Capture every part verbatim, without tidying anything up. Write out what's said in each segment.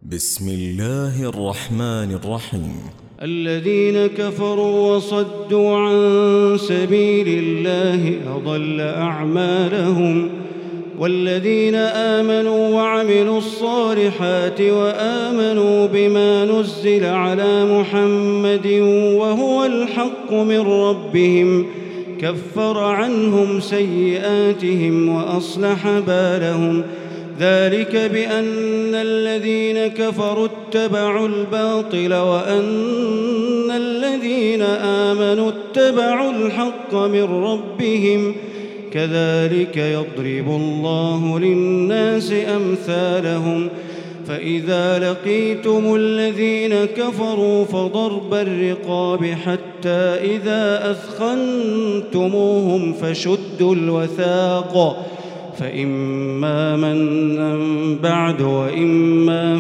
بسم الله الرحمن الرحيم. الذين كفروا وصدوا عن سبيل الله أضل أعمالهم، والذين آمنوا وعملوا الصالحات وآمنوا بما نزل على محمد وهو الحق من ربهم كفر عنهم سيئاتهم وأصلح بالهم. ذلك بأن الذين كفروا اتبعوا الباطل وأن الذين آمنوا اتبعوا الحق من ربهم، كذلك يضرب الله للناس أمثالهم. فإذا لقيتم الذين كفروا فضرب الرقاب حتى إذا أثخنتموهم فشدوا الوثاق، فإما منا بعد وإما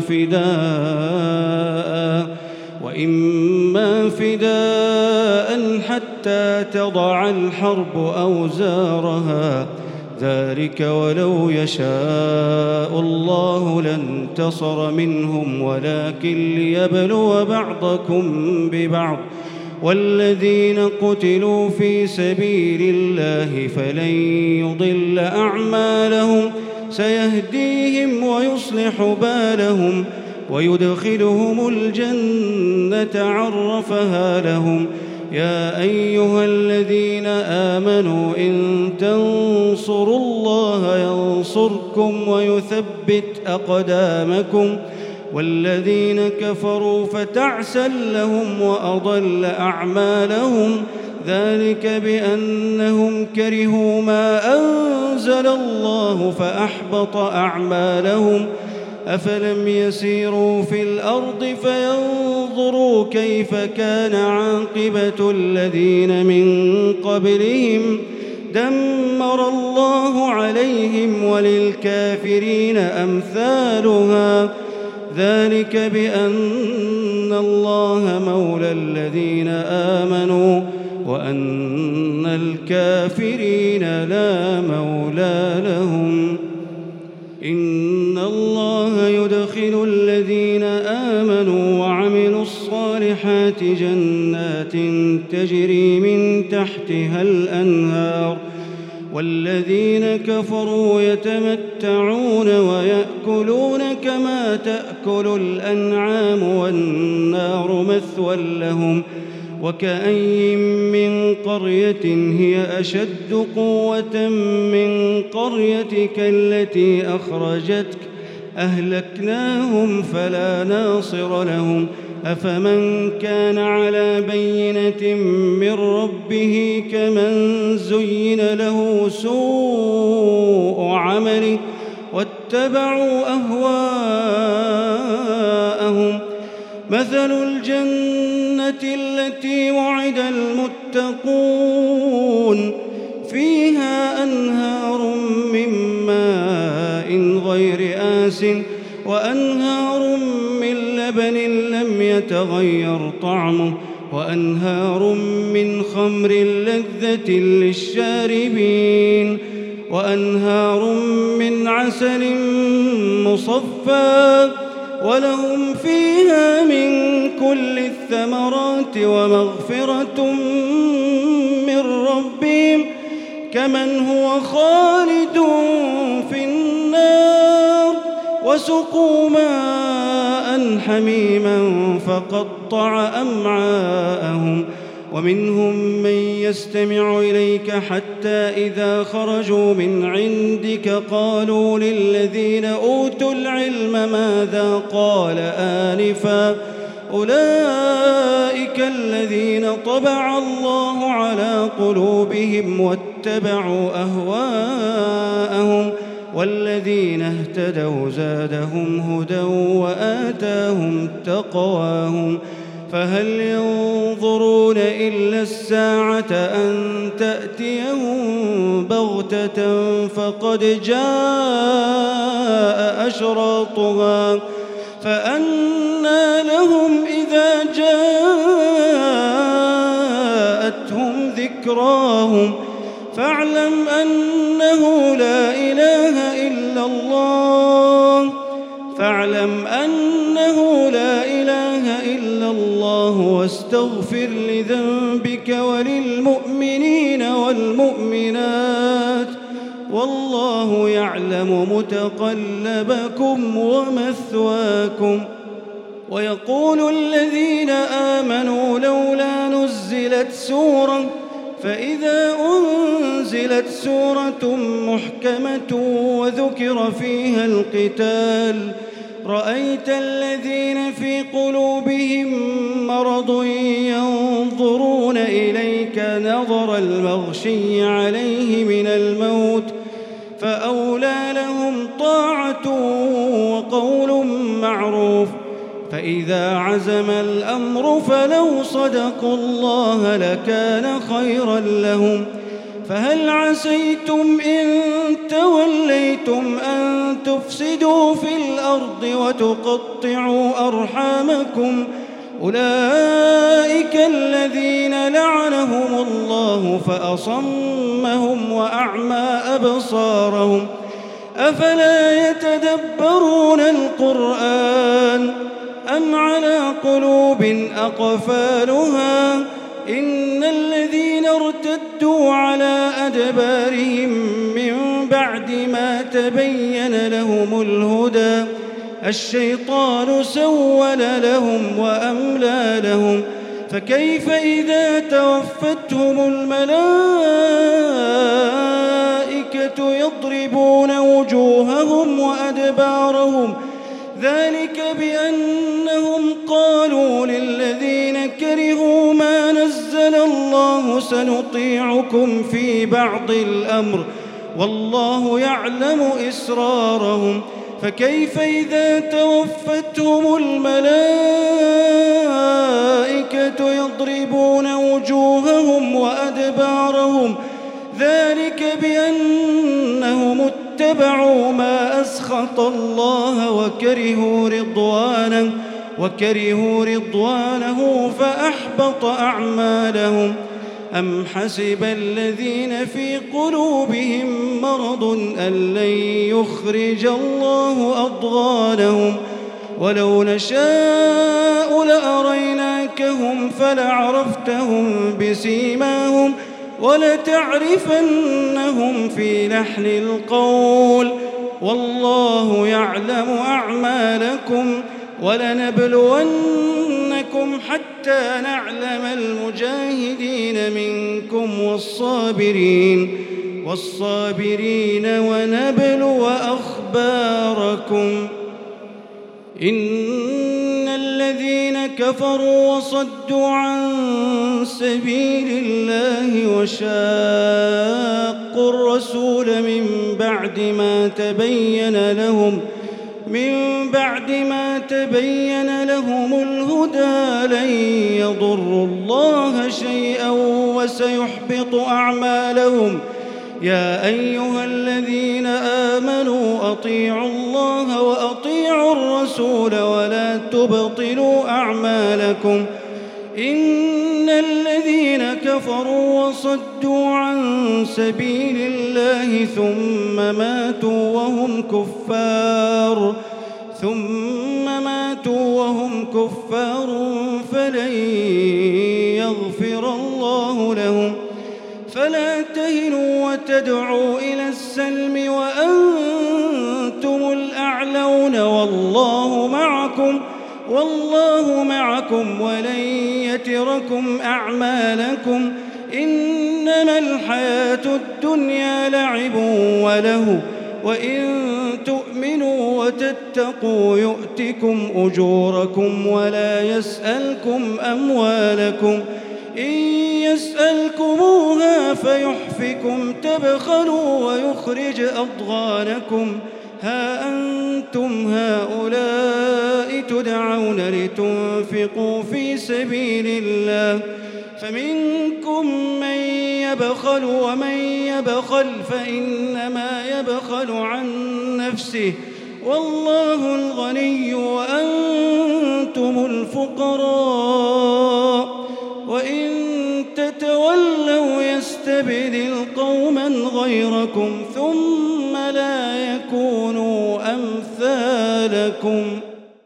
فداء وإما فداء حتى تضع الحرب أوزارها. ذلك ولو يشاء الله لانتصر منهم ولكن ليبلو بعضكم ببعض. والذين قتلوا في سبيل الله فلن يضل أعمالهم سيهديهم ويصلح بالهم ويدخلهم الجنة عرفها لهم. يا أيها الذين آمنوا إن تنصروا الله ينصركم ويثبت أقدامكم. والذين كفروا فتعسا لهم وأضل أعمالهم. ذلك بأنهم كرهوا ما أنزل الله فأحبط أعمالهم. أفلم يسيروا في الأرض فينظروا كيف كان عاقبة الذين من قبلهم دمر الله عليهم وللكافرين أمثالها. ذلك بأن الله مولى الذين آمنوا وأن الكافرين لا مولى لهم. إن الله يدخل الذين آمنوا وعملوا الصالحات جنات تجري من تحتها الأنهار، والذين كفروا يتمتعون ويأكلون كما تأكل الأنعام والنار مثوى لهم. وكأين من قرية هي أشد قوة من قريتك التي أخرجتك أهلكناهم فلا ناصر لهم. أفمن كان على بينة من ربه كمن زين له سوء عمله واتبعوا أهواءهم. مثل الجنة التي وعد المتقون فيها أنهار من ماء غير آسٍ وأنهار من لبن لم يتغير طعمه وأنهار من خمر لذة للشاربين وأنهار من عسل مصفى ولهم فيها من كل الثمرات ومغفرة من ربهم كمن هو خالد في النار. وسقوا ماء حميما فقطع أمعاءهم. ومنهم من يستمع إليك حتى إذا خرجوا من عندك قالوا للذين أوتوا العلم ماذا قال آنفا أولئك الذين طبع الله على قلوبهم واتبعوا أهواءهم. والذين اهتدوا زادهم هدى وآتاهم تقواهم. فهل ينظرون إلا الساعة أن تأتيهم بغتة فقد جاء أشراطها فأنى لهم إذا جاءتهم ذكراهم. فاعلم أنه لا إله إلا الله فاعلم أن أنه لا إله إلا الله واستغفر لذنبك وللمؤمنين والمؤمنات والله يعلم متقلبكم ومثواكم. ويقول الذين آمنوا لولا نزلت سورة فإذا أنزلت سورة محكمة وذكر فيها القتال رأيت الذين في قلوبهم مرض ينظرون إليك نظر المغشي عليه من الموت فأولى لهم طاعة وقول معروف. فإذا عزم الأمر فلو صدقوا الله لكان خيرا لهم. فهل عسيتم إن توليتم أن تفسدوا في الأرض وتقطعوا أرحامكم أولئك الذين لعنهم الله فأصمهم وأعمى أبصارهم أفلا يتدبرون القرآن أم على قلوب أقفالها إن الذين ارتدوا على أدبارهم من بعد ما تبين لهم الهدى الشيطان سول لهم وأملى لهم. فكيف إذا توفتهم الملائكة يضربون وجوههم وأدبارهم ذلك بأنهم قالوا للذين كرهوا ما نزل الله سنطيعكم في بعض الأمر والله يعلم إسرارهم. فكيف إذا توفتهم الملائكة يضربون وجوههم وأدبارهم ذلك بأنهم اتبعوا ما أسخط الله وكرهوا رضوانه وكرهوا رضوانه فأحبط أعمالهم. أم حسب الذين في قلوبهم مرض أن لن يخرج الله أضغانهم ولو نشاء لأريناكهم فلعرفتهم بسيماهم ولتعرفنهم في لحن القول والله يعلم أعمالكم ولنبلونكم حتى نعلم المجاهدين منكم والصابرين والصابرين ونبلو أخباركم. إن الذين كفروا وصدوا عن سبيل الله وشاقوا الرسول من بعد ما تبين لهم من بعد ما تبين لهم الهدى لن يضروا الله شيئا وسيحبط أعمالهم. يا أيها الذين آمنوا أطيعوا الله وأطيعوا الرسول ولا تبطلوا أعمالكم. إن الذين كفروا وصدوا عن سبيل الله ثم ماتوا وهم كفار ثم ماتوا وهم كفار فلن يغفر الله لهم. فلا تهنوا وتدعوا إلى السلم وأنتم الأعلون والله معكم والله معكم ولن يتركم أعمالكم. إنما الحياة الدنيا لعب وله وإن تؤمنوا وتتقوا يؤتكم أجوركم ولا يسألكم أموالكم. إن يسألكموها فيحفكم تبخلوا ويخرج أضغانكم. ها أنتم هؤلاء تدعون لتنفقوا في سبيل الله فمنكم من يبخل ومن يبخل فإنما يبخل عن نفسه والله الغني وأنتم الفقراء وإن تتولوا يستبدل قوما غيركم ثم لا يكونوا أمثالكم.